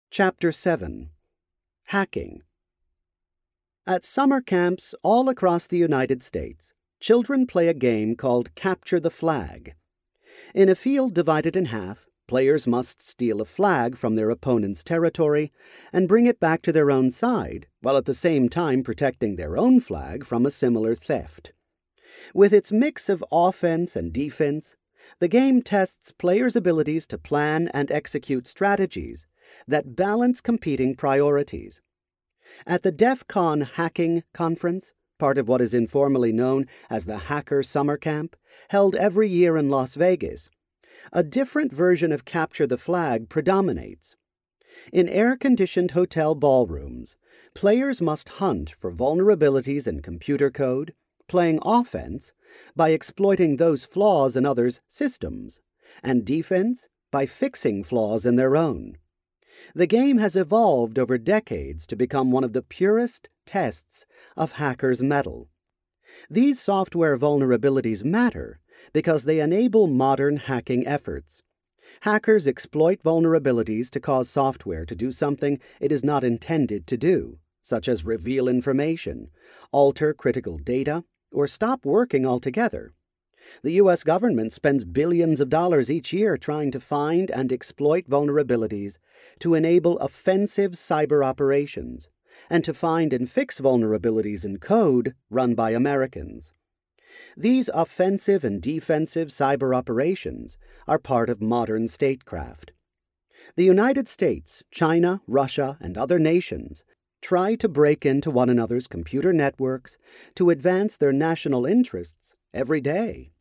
Chapter 7. Hacking. At summer camps all across the United States, children play a game called Capture the Flag. In a field divided in half, players must steal a flag from their opponent's territory and bring it back to their own side, while at the same time protecting their own flag from a similar theft. With its mix of offense and defense, the game tests players' abilities to plan and execute strategies that balance competing priorities. At the DEF CON Hacking Conference, part of what is informally known as the Hacker Summer Camp, held every year in Las Vegas, a different version of Capture the Flag predominates. In air-conditioned hotel ballrooms, players must hunt for vulnerabilities in computer code, playing offense by exploiting those flaws in others' systems, and defense by fixing flaws in their own. The game has evolved over decades to become one of the purest tests of hackers' mettle. These software vulnerabilities matter because they enable modern hacking efforts. Hackers exploit vulnerabilities to cause software to do something it is not intended to do, such as reveal information, alter critical data, or stop working altogether. The U.S. government spends billions of dollars each year trying to find and exploit vulnerabilities to enable offensive cyber operations, and to find and fix vulnerabilities in code run by Americans. These offensive and defensive cyber operations are part of modern statecraft. The United States, China, Russia, and other nations try to break into one another's computer networks to advance their national interests every day.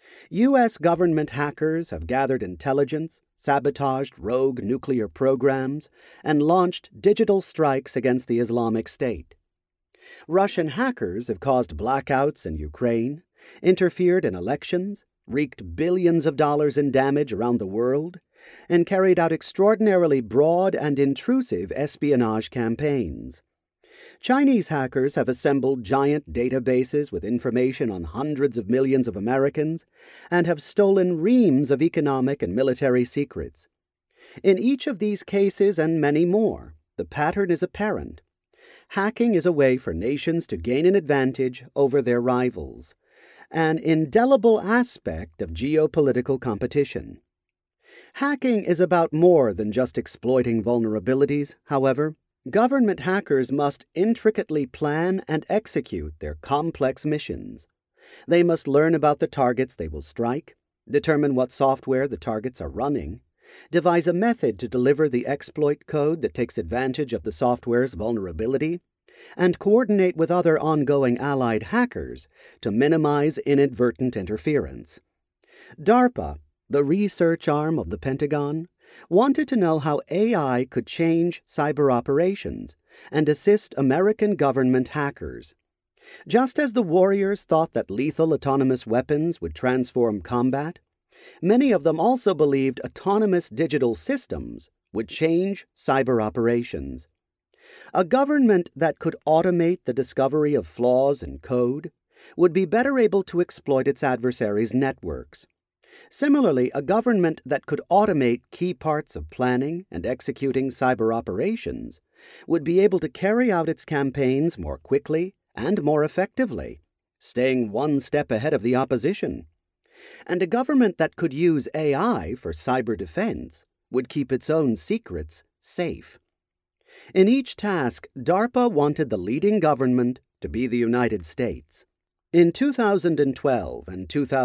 U.S. government hackers have gathered intelligence, sabotaged rogue nuclear programs, and launched digital strikes against the Islamic State. Russian hackers have caused blackouts in Ukraine, interfered in elections, wreaked billions of dollars in damage around the world, and carried out extraordinarily broad and intrusive espionage campaigns. Chinese hackers have assembled giant databases with information on hundreds of millions of Americans and have stolen reams of economic and military secrets. In each of these cases and many more, the pattern is apparent. Hacking is a way for nations to gain an advantage over their rivals, an indelible aspect of geopolitical competition. Hacking is about more than just exploiting vulnerabilities, however. Government hackers must intricately plan and execute their complex missions. They must learn about the targets they will strike, determine what software the targets are running, devise a method to deliver the exploit code that takes advantage of the software's vulnerability, and coordinate with other ongoing allied hackers to minimize inadvertent interference. DARPA, the research arm of the Pentagon, wanted to know how AI could change cyber operations and assist American government hackers. Just as the warriors thought that lethal autonomous weapons would transform combat, many of them also believed autonomous digital systems would change cyber operations. A government that could automate the discovery of flaws in code would be better able to exploit its adversaries' networks. Similarly, a government that could automate key parts of planning and executing cyber operations would be able to carry out its campaigns more quickly and more effectively, staying one step ahead of the opposition. And a government that could use AI for cyber defense would keep its own secrets safe. In each task, DARPA wanted the leading government to be the United States. In 2012 and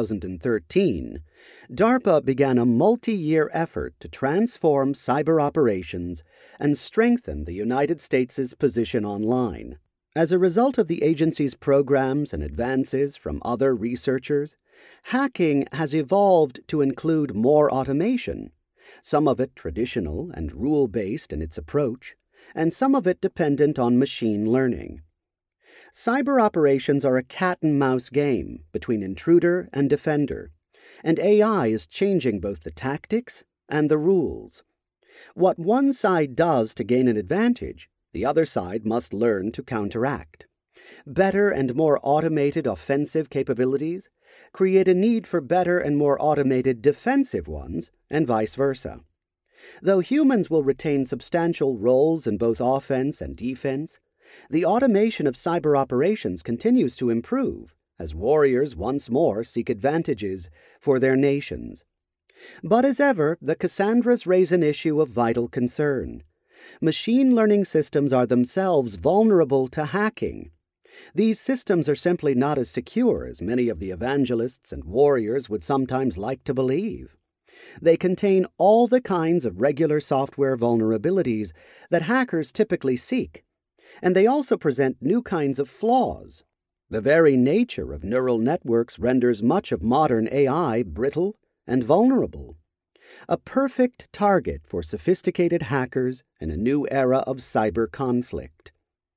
2013, DARPA began a multi-year effort to transform cyber operations and strengthen the United States' position online. As a result of the agency's programs and advances from other researchers, hacking has evolved to include more automation, some of it traditional and rule-based in its approach, and some of it dependent on machine learning. Cyber operations are a cat-and-mouse game between intruder and defender, and AI is changing both the tactics and the rules. What one side does to gain an advantage, the other side must learn to counteract. Better and more automated offensive capabilities create a need for better and more automated defensive ones, and vice versa. Though humans will retain substantial roles in both offense and defense, the automation of cyber operations continues to improve as warriors once more seek advantages for their nations. But as ever, the Cassandras raise an issue of vital concern. Machine learning systems are themselves vulnerable to hacking. These systems are simply not as secure as many of the evangelists and warriors would sometimes like to believe. They contain all the kinds of regular software vulnerabilities that hackers typically seek, and they also present new kinds of flaws. The very nature of neural networks renders much of modern AI brittle and vulnerable. A perfect target for sophisticated hackers in a new era of cyber conflict.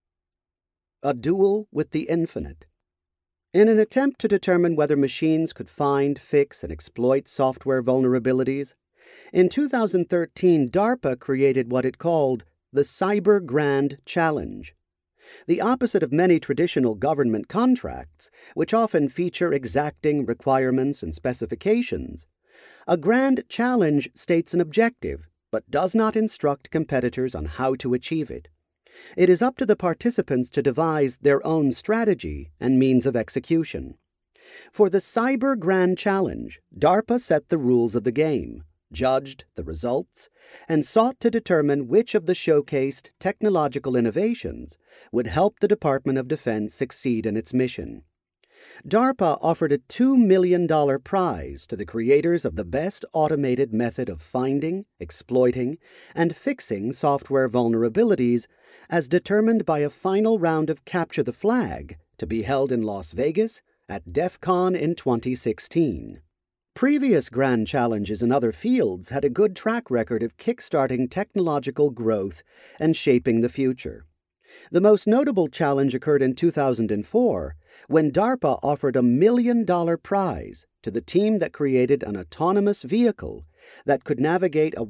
A duel with the infinite. In an attempt to determine whether machines could find, fix, and exploit software vulnerabilities, in 2013 DARPA created what it called the Cyber Grand Challenge. The opposite of many traditional government contracts, which often feature exacting requirements and specifications, a grand challenge states an objective, but does not instruct competitors on how to achieve it. It is up to the participants to devise their own strategy and means of execution. For the Cyber Grand Challenge, DARPA set the rules of the game, judged the results, and sought to determine which of the showcased technological innovations would help the Department of Defense succeed in its mission. DARPA offered a $2 million prize to the creators of the best automated method of finding, exploiting, and fixing software vulnerabilities as determined by a final round of Capture the Flag to be held in Las Vegas at DEF CON in 2016. Previous grand challenges in other fields had a good track record of kickstarting technological growth and shaping the future. The most notable challenge occurred in 2004 when DARPA offered a $1 million prize to the team that created an autonomous vehicle that could navigate a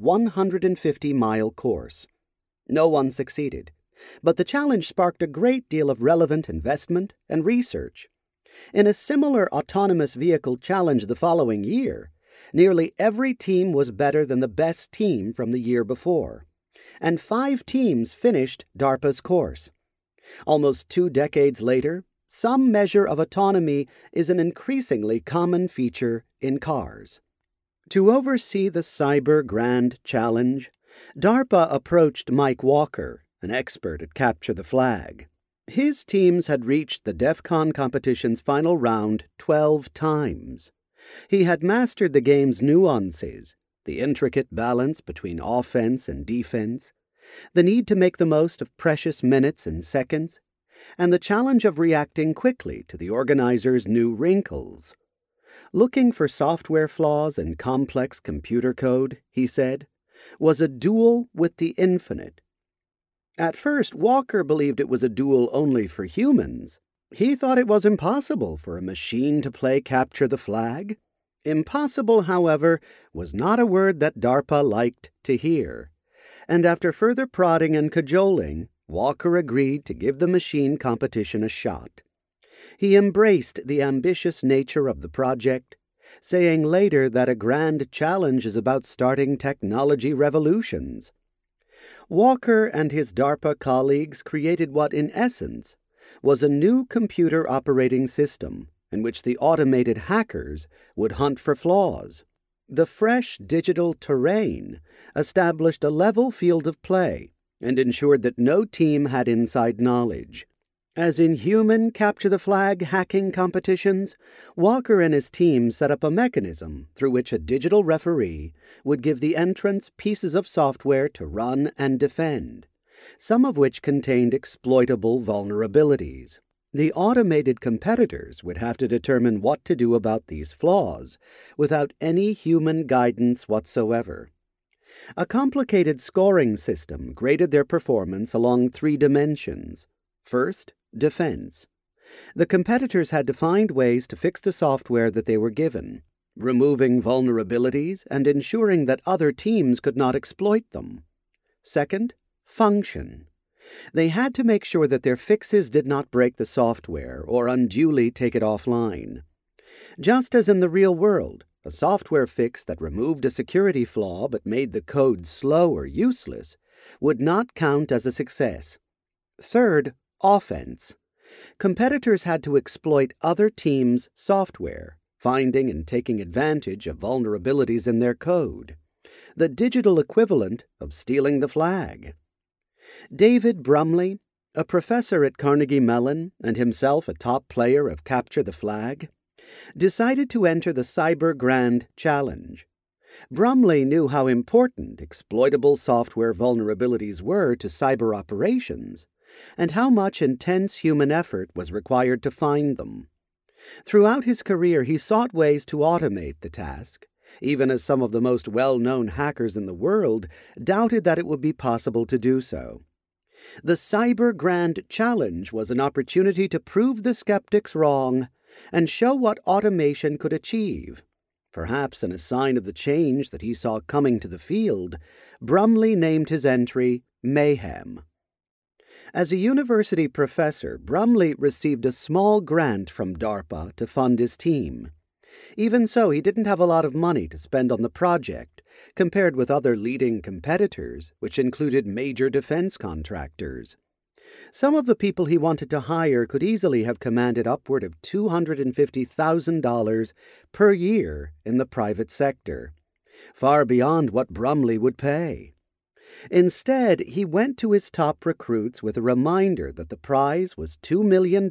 150-mile course. No one succeeded, but the challenge sparked a great deal of relevant investment and research. In a similar autonomous vehicle challenge the following year, nearly every team was better than the best team from the year before, and 5 teams finished DARPA's course. Almost 2 decades later, some measure of autonomy is an increasingly common feature in cars. To oversee the Cyber Grand Challenge, DARPA approached Mike Walker, an expert at Capture the Flag. His teams had reached the DEF CON competition's final round 12 times. He had mastered the game's nuances, the intricate balance between offense and defense, the need to make the most of precious minutes and seconds, and the challenge of reacting quickly to the organizer's new wrinkles. Looking for software flaws in complex computer code, he said, was a duel with the infinite. At first, Walker believed it was a duel only for humans. He thought it was impossible for a machine to play Capture the Flag. Impossible, however, was not a word that DARPA liked to hear. And after further prodding and cajoling, Walker agreed to give the machine competition a shot. He embraced the ambitious nature of the project, saying later that a grand challenge is about starting technology revolutions. Walker and his DARPA colleagues created what, in essence, was a new computer operating system in which the automated hackers would hunt for flaws. The fresh digital terrain established a level field of play and ensured that no team had inside knowledge. As in human Capture the Flag hacking competitions, Walker and his team set up a mechanism through which a digital referee would give the entrants pieces of software to run and defend, some of which contained exploitable vulnerabilities. The automated competitors would have to determine what to do about these flaws without any human guidance whatsoever. A complicated scoring system graded their performance along 3 dimensions. First, defense. The competitors had to find ways to fix the software that they were given, removing vulnerabilities and ensuring that other teams could not exploit them. Second, function. They had to make sure that their fixes did not break the software or unduly take it offline. Just as in the real world, a software fix that removed a security flaw but made the code slow or useless, would not count as a success. Third, offense. Competitors had to exploit other teams' software, finding and taking advantage of vulnerabilities in their code. The digital equivalent of stealing the flag. David Brumley, a professor at Carnegie Mellon and himself a top player of Capture the Flag, decided to enter the Cyber Grand Challenge. Brumley knew how important exploitable software vulnerabilities were to cyber operations, and how much intense human effort was required to find them. Throughout his career, he sought ways to automate the task, even as some of the most well-known hackers in the world doubted that it would be possible to do so. The Cyber Grand Challenge was an opportunity to prove the skeptics wrong and show what automation could achieve. Perhaps in a sign of the change that he saw coming to the field, Brumley named his entry Mayhem. As a university professor, Brumley received a small grant from DARPA to fund his team. Even so, he didn't have a lot of money to spend on the project, compared with other leading competitors, which included major defense contractors. Some of the people he wanted to hire could easily have commanded upward of $250,000 per year in the private sector, far beyond what Brumley would pay. Instead, he went to his top recruits with a reminder that the prize was $2 million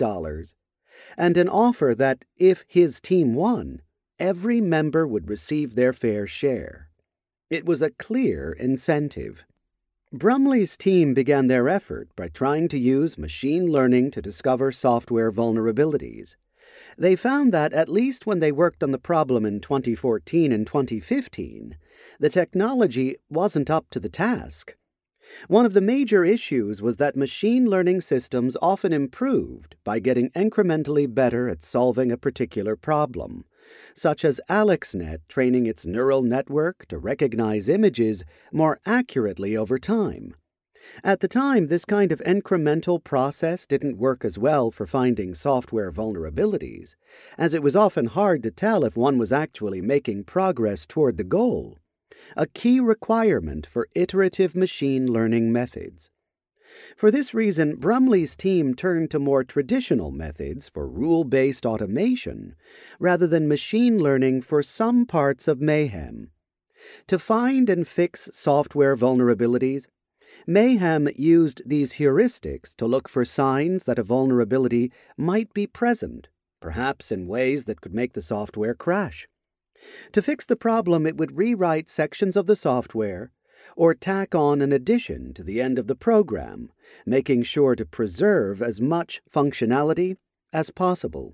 and an offer that, if his team won, every member would receive their fair share. It was a clear incentive. Brumley's team began their effort by trying to use machine learning to discover software vulnerabilities. They found that, at least when they worked on the problem in 2014 and 2015, the technology wasn't up to the task. One of the major issues was that machine learning systems often improved by getting incrementally better at solving a particular problem, such as AlexNet training its neural network to recognize images more accurately over time. At the time, this kind of incremental process didn't work as well for finding software vulnerabilities, as it was often hard to tell if one was actually making progress toward the goal, a key requirement for iterative machine learning methods. For this reason, Brumley's team turned to more traditional methods for rule-based automation rather than machine learning for some parts of Mayhem. To find and fix software vulnerabilities, Mayhem used these heuristics to look for signs that a vulnerability might be present, perhaps in ways that could make the software crash. To fix the problem, it would rewrite sections of the software or tack on an addition to the end of the program, making sure to preserve as much functionality as possible.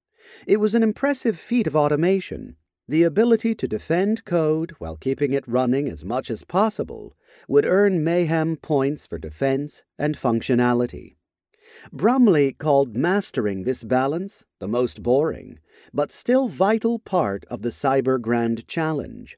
It was an impressive feat of automation. The ability to defend code while keeping it running as much as possible would earn Mayhem points for defense and functionality. Brumley called mastering this balance the most boring, but still vital part of the Cyber Grand Challenge.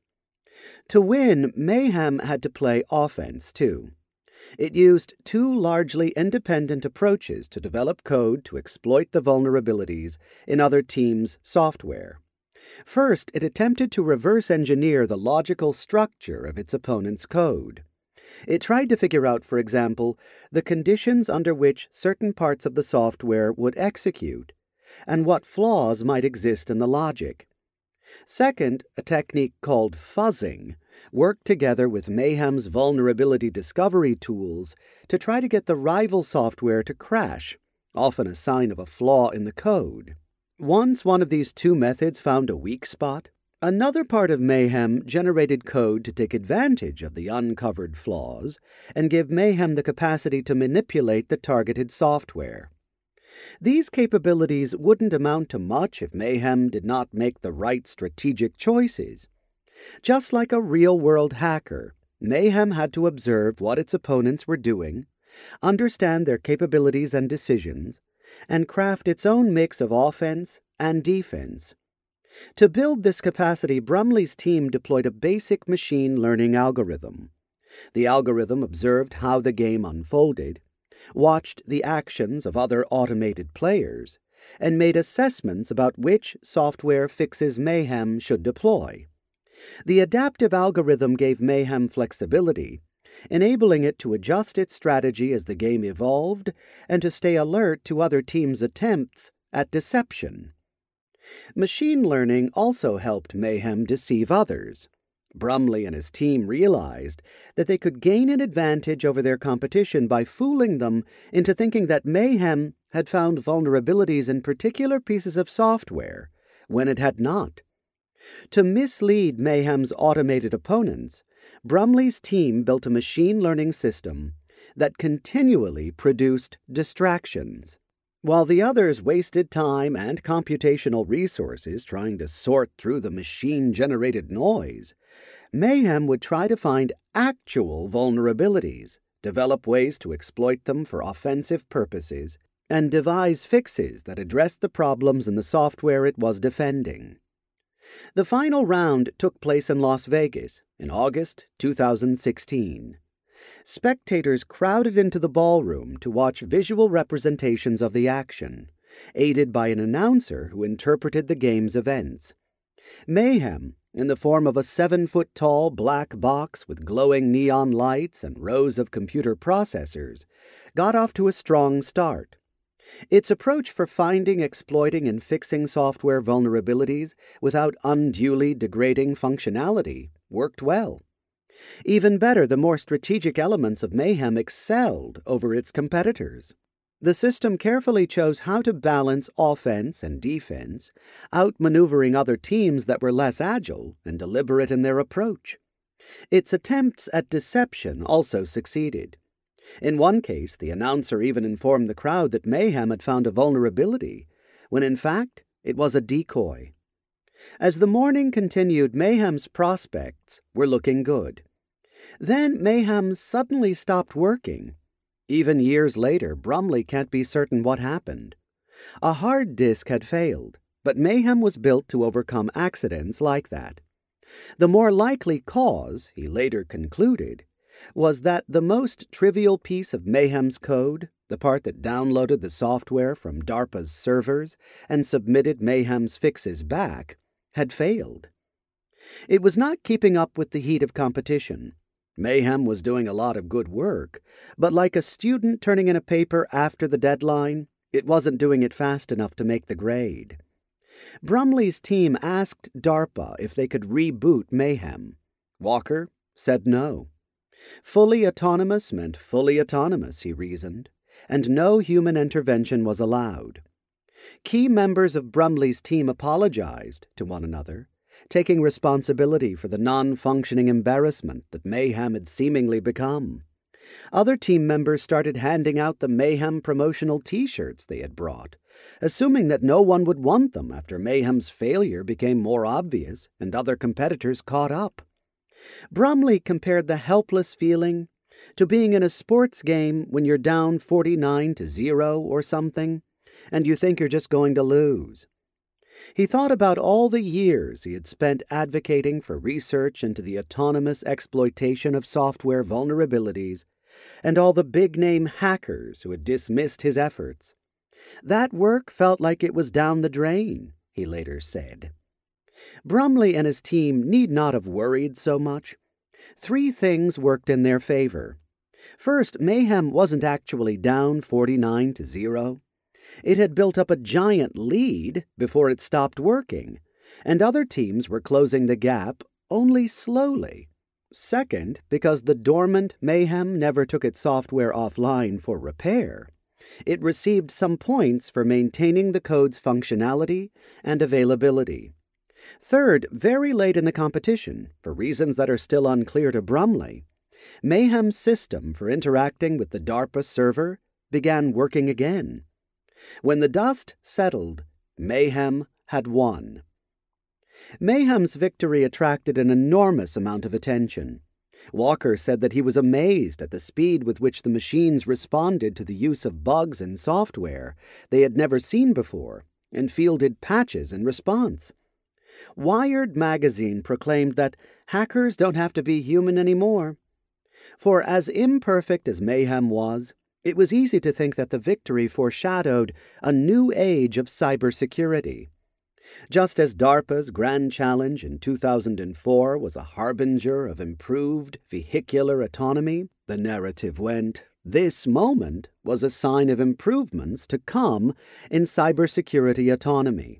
To win, Mayhem had to play offense, too. It used two largely independent approaches to develop code to exploit the vulnerabilities in other teams' software. First, it attempted to reverse engineer the logical structure of its opponent's code. It tried to figure out, for example, the conditions under which certain parts of the software would execute, and what flaws might exist in the logic. Second, a technique called fuzzing worked together with Mayhem's vulnerability discovery tools to try to get the rival software to crash, often a sign of a flaw in the code. Once one of these two methods found a weak spot, another part of Mayhem generated code to take advantage of the uncovered flaws and give Mayhem the capacity to manipulate the targeted software. These capabilities wouldn't amount to much if Mayhem did not make the right strategic choices. Just like a real-world hacker, Mayhem had to observe what its opponents were doing, understand their capabilities and decisions, and craft its own mix of offense and defense. To build this capacity, Brumley's team deployed a basic machine learning algorithm. The algorithm observed how the game unfolded, watched the actions of other automated players, and made assessments about which software fixes Mayhem should deploy. The adaptive algorithm gave Mayhem flexibility, enabling it to adjust its strategy as the game evolved and to stay alert to other teams' attempts at deception. Machine learning also helped Mayhem deceive others. Brumley and his team realized that they could gain an advantage over their competition by fooling them into thinking that Mayhem had found vulnerabilities in particular pieces of software when it had not. To mislead Mayhem's automated opponents, Brumley's team built a machine learning system that continually produced distractions. While the others wasted time and computational resources trying to sort through the machine-generated noise, Mayhem would try to find actual vulnerabilities, develop ways to exploit them for offensive purposes, and devise fixes that addressed the problems in the software it was defending. The final round took place in Las Vegas in August 2016. Spectators crowded into the ballroom to watch visual representations of the action, aided by an announcer who interpreted the game's events. Mayhem, in the form of a 7-foot-tall black box with glowing neon lights and rows of computer processors, got off to a strong start. Its approach for finding, exploiting, and fixing software vulnerabilities without unduly degrading functionality worked well. Even better, the more strategic elements of Mayhem excelled over its competitors. The system carefully chose how to balance offense and defense, outmaneuvering other teams that were less agile and deliberate in their approach. Its attempts at deception also succeeded. In one case, the announcer even informed the crowd that Mayhem had found a vulnerability, when in fact it was a decoy. As the morning continued, Mayhem's prospects were looking good. Then Mayhem suddenly stopped working. Even years later, Brumley can't be certain what happened. A hard disk had failed, but Mayhem was built to overcome accidents like that. The more likely cause, he later concluded, was that the most trivial piece of Mayhem's code, the part that downloaded the software from DARPA's servers and submitted Mayhem's fixes back, had failed. It was not keeping up with the heat of competition. Mayhem was doing a lot of good work, but like a student turning in a paper after the deadline, it wasn't doing it fast enough to make the grade. Brumley's team asked DARPA if they could reboot Mayhem. Walker said no. Fully autonomous meant fully autonomous, he reasoned, and no human intervention was allowed. Key members of Brumley's team apologized to one another, taking responsibility for the non-functioning embarrassment that Mayhem had seemingly become. Other team members started handing out the Mayhem promotional T-shirts they had brought, assuming that no one would want them after Mayhem's failure became more obvious and other competitors caught up. Brumley compared the helpless feeling to being in a sports game when you're down 49-0 or something, and you think you're just going to lose. He thought about all the years he had spent advocating for research into the autonomous exploitation of software vulnerabilities, and all the big-name hackers who had dismissed his efforts. That work felt like it was down the drain, he later said. Brumley and his team need not have worried so much. 3 things worked in their favor. First, Mayhem wasn't actually down 49-0. It had built up a giant lead before it stopped working, and other teams were closing the gap only slowly. Second, because the dormant Mayhem never took its software offline for repair, it received some points for maintaining the code's functionality and availability. Third, very late in the competition, for reasons that are still unclear to Brumley, Mayhem's system for interacting with the DARPA server began working again. When the dust settled, Mayhem had won. Mayhem's victory attracted an enormous amount of attention. Walker said that he was amazed at the speed with which the machines responded to the use of bugs in software they had never seen before and fielded patches in response. Wired magazine proclaimed that hackers don't have to be human anymore. For as imperfect as Mayhem was, It was easy to think that the victory foreshadowed a new age of cybersecurity. Just as DARPA's Grand Challenge in 2004 was a harbinger of improved vehicular autonomy, the narrative went, this moment was a sign of improvements to come in cybersecurity autonomy.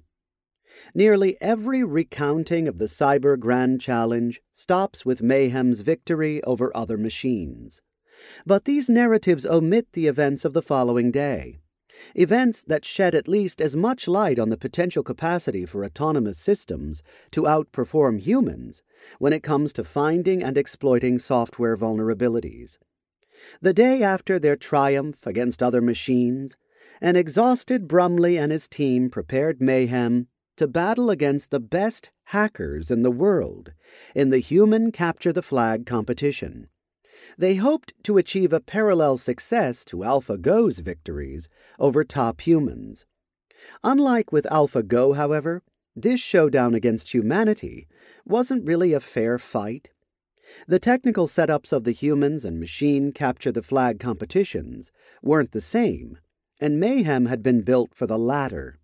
Nearly every recounting of the Cyber Grand Challenge stops with Mayhem's victory over other machines. But these narratives omit the events of the following day, events that shed at least as much light on the potential capacity for autonomous systems to outperform humans when it comes to finding and exploiting software vulnerabilities. The day after their triumph against other machines, an exhausted Brumley and his team prepared Mayhem to battle against the best hackers in the world in the Human Capture the Flag competition. They hoped to achieve a parallel success to AlphaGo's victories over top humans. Unlike with AlphaGo, however, this showdown against humanity wasn't really a fair fight. The technical setups of the humans and machine capture the flag competitions weren't the same, and Mayhem had been built for the latter.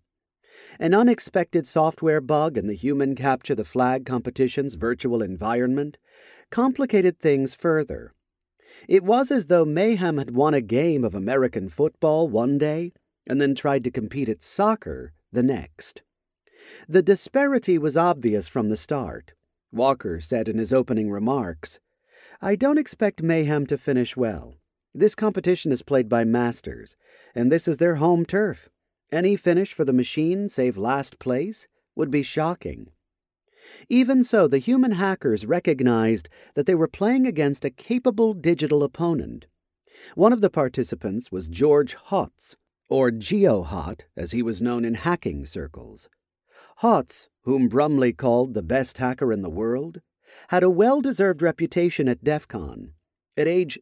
An unexpected software bug in the human capture the flag competition's virtual environment complicated things further. It was as though Mayhem had won a game of American football one day and then tried to compete at soccer the next. The disparity was obvious from the start. Walker said in his opening remarks, "I don't expect Mayhem to finish well. This competition is played by masters, and this is their home turf. Any finish for the machine, save last place, would be shocking." Even so, the human hackers recognized that they were playing against a capable digital opponent. One of the participants was George Hotz, or GeoHot, as he was known in hacking circles. Hotz, whom Brumley called the best hacker in the world, had a well-deserved reputation at DEF CON. At age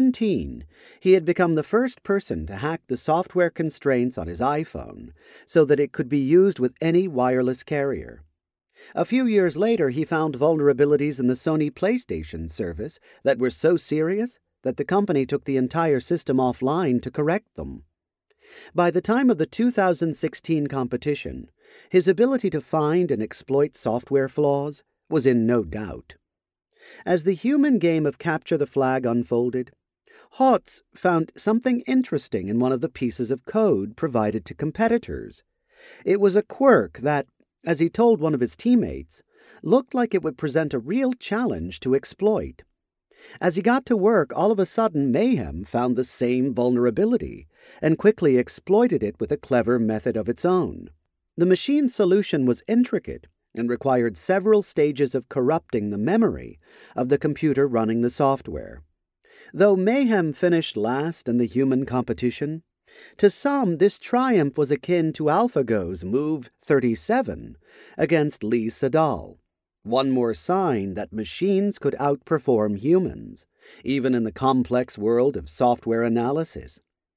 17, he had become the first person to hack the software constraints on his iPhone so that it could be used with any wireless carrier. A few years later, he found vulnerabilities in the Sony PlayStation service that were so serious that the company took the entire system offline to correct them. By the time of the 2016 competition, his ability to find and exploit software flaws was in no doubt. As the human game of Capture the Flag unfolded, Hotz found something interesting in one of the pieces of code provided to competitors. It was a quirk that, as he told one of his teammates, looked like it would present a real challenge to exploit. As he got to work, all of a sudden Mayhem found the same vulnerability and quickly exploited it with a clever method of its own. The machine's solution was intricate and required several stages of corrupting the memory of the computer running the software. Though Mayhem finished last in the human competition, to some this triumph was akin to AlphaGo's Move 37 against Lee Sedol. One more sign that machines could outperform humans, even in the complex world of software analysis.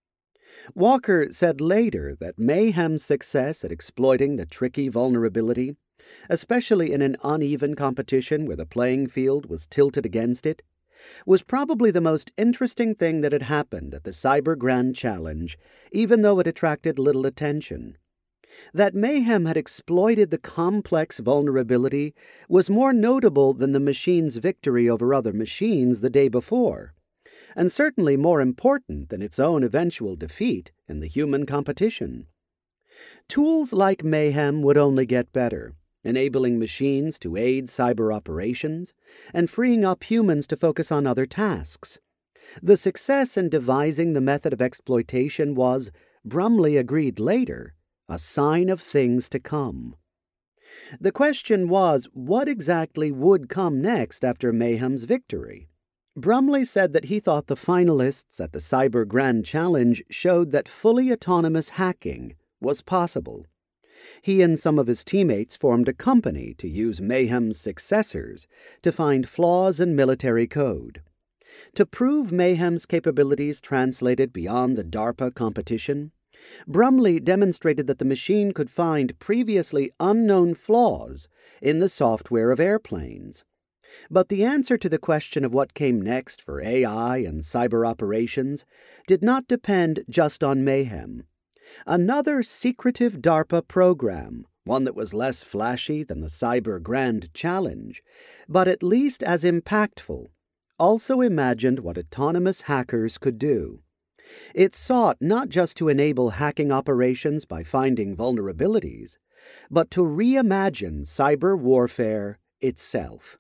Walker said later that Mayhem's success at exploiting the tricky vulnerability, especially in an uneven competition where the playing field was tilted against it, was probably the most interesting thing that had happened at the Cyber Grand Challenge, even though it attracted little attention. That Mayhem had exploited the complex vulnerability was more notable than the machine's victory over other machines the day before, and certainly more important than its own eventual defeat in the human competition. Tools like Mayhem would only get better, enabling machines to aid cyber operations and freeing up humans to focus on other tasks. The success in devising the method of exploitation was, Brumley agreed later, a sign of things to come. The question was, what exactly would come next after Mayhem's victory? Brumley said that he thought the finalists at the Cyber Grand Challenge showed that fully autonomous hacking was possible. He and some of his teammates formed a company to use Mayhem's successors to find flaws in military code. To prove Mayhem's capabilities translated beyond the DARPA competition, Brumley demonstrated that the machine could find previously unknown flaws in the software of airplanes. But the answer to the question of what came next for AI and cyber operations did not depend just on mayhem. Another secretive DARPA program, one that was less flashy than the Cyber Grand Challenge, but at least as impactful, also imagined what autonomous hackers could do. It sought not just to enable hacking operations by finding vulnerabilities, but to reimagine cyber warfare itself.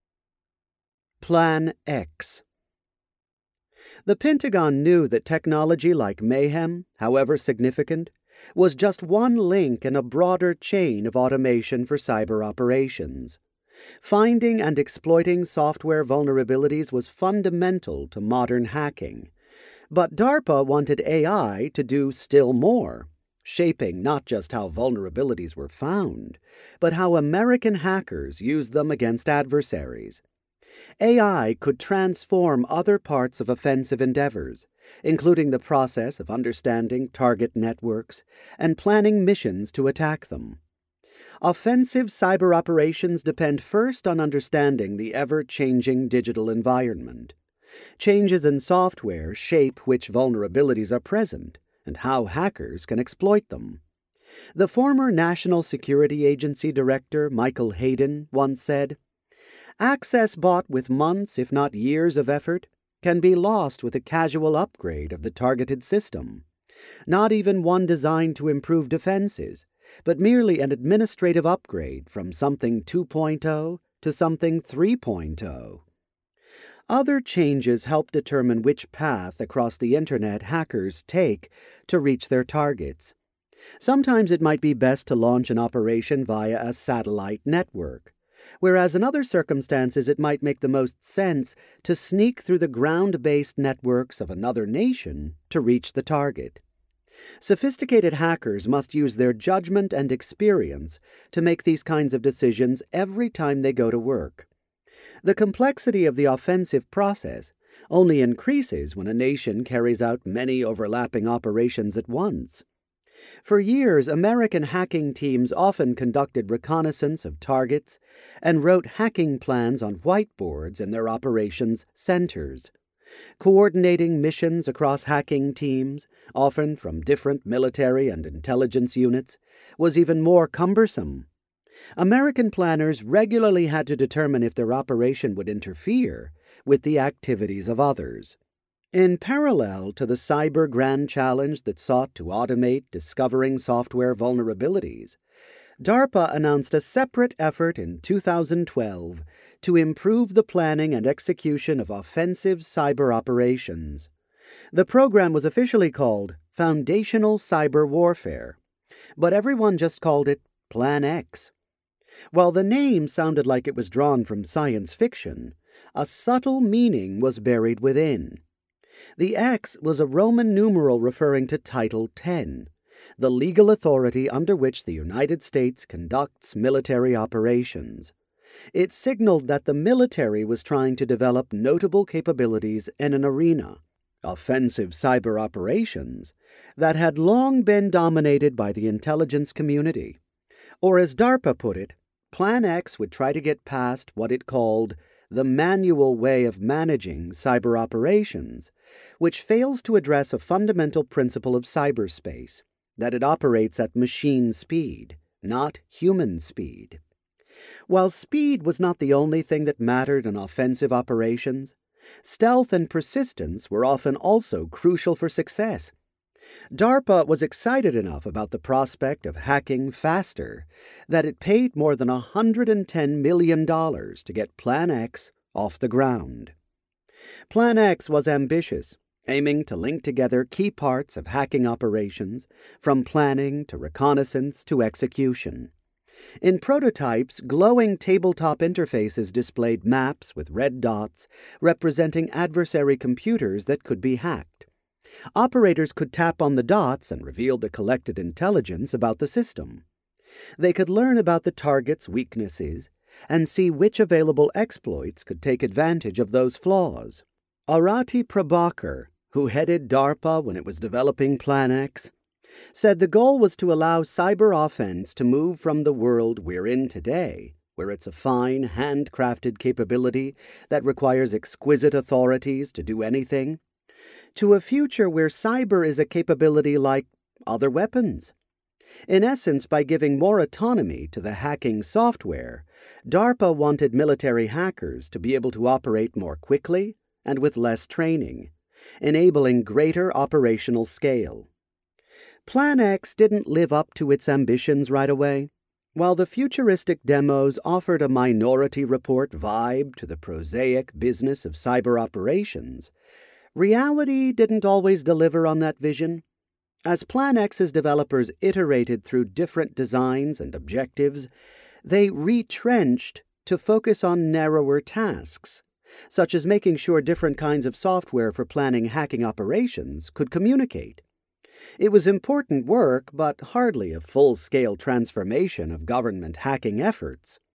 Plan X. The Pentagon knew that technology like mayhem, however significant, was just one link in a broader chain of automation for cyber operations. Finding and exploiting software vulnerabilities was fundamental to modern hacking. But DARPA wanted AI to do still more, shaping not just how vulnerabilities were found, but how American hackers used them against adversaries. AI could transform other parts of offensive endeavors, including the process of understanding target networks and planning missions to attack them. Offensive cyber operations depend first on understanding the ever-changing digital environment. Changes in software shape which vulnerabilities are present and how hackers can exploit them. The former National Security Agency Director Michael Hayden once said, "Access bought with months, if not years of effort, can be lost with a casual upgrade of the targeted system. Not even one designed to improve defenses, but merely an administrative upgrade from something 2.0 to something 3.0. Other changes help determine which path across the Internet hackers take to reach their targets. Sometimes it might be best to launch an operation via a satellite network, whereas in other circumstances it might make the most sense to sneak through the ground-based networks of another nation to reach the target. Sophisticated hackers must use their judgment and experience to make these kinds of decisions every time they go to work. The complexity of the offensive process only increases when a nation carries out many overlapping operations at once. For years, American hacking teams often conducted reconnaissance of targets and wrote hacking plans on whiteboards in their operations centers. Coordinating missions across hacking teams, often from different military and intelligence units, was even more cumbersome. American planners regularly had to determine if their operation would interfere with the activities of others. In parallel to the Cyber Grand Challenge that sought to automate discovering software vulnerabilities, DARPA announced a separate effort in 2012 to improve the planning and execution of offensive cyber operations. The program was officially called Foundational Cyber Warfare, but everyone just called it Plan X. While the name sounded like it was drawn from science fiction, a subtle meaning was buried within. The X was a Roman numeral referring to Title 10, the legal authority under which the United States conducts military operations. It signaled that the military was trying to develop notable capabilities in an arena, offensive cyber operations, that had long been dominated by the intelligence community. Or as DARPA put it, Plan X would try to get past what it called the manual way of managing cyber operations, which fails to address a fundamental principle of cyberspace, that it operates at machine speed, not human speed. While speed was not the only thing that mattered in offensive operations, stealth and persistence were often also crucial for success. DARPA was excited enough about the prospect of hacking faster that it paid more than $110 million to get Plan X off the ground. Plan X was ambitious, aiming to link together key parts of hacking operations, from planning to reconnaissance to execution. In prototypes, glowing tabletop interfaces displayed maps with red dots representing adversary computers that could be hacked. Operators could tap on the dots and reveal the collected intelligence about the system. They could learn about the target's weaknesses and see which available exploits could take advantage of those flaws. Arati Prabhakar, who headed DARPA when it was developing Plan X, said the goal was to allow cyber offense to move from the world we're in today, where it's a fine, handcrafted capability that requires exquisite authorities to do anything, to a future where cyber is a capability like other weapons. In essence, by giving more autonomy to the hacking software, DARPA wanted military hackers to be able to operate more quickly and with less training, enabling greater operational scale. Plan X didn't live up to its ambitions right away. While the futuristic demos offered a Minority Report vibe to the prosaic business of cyber operations, reality didn't always deliver on that vision. As Plan X's developers iterated through different designs and objectives, they retrenched to focus on narrower tasks, such as making sure different kinds of software for planning hacking operations could communicate. It was important work, but hardly a full-scale transformation of government hacking efforts.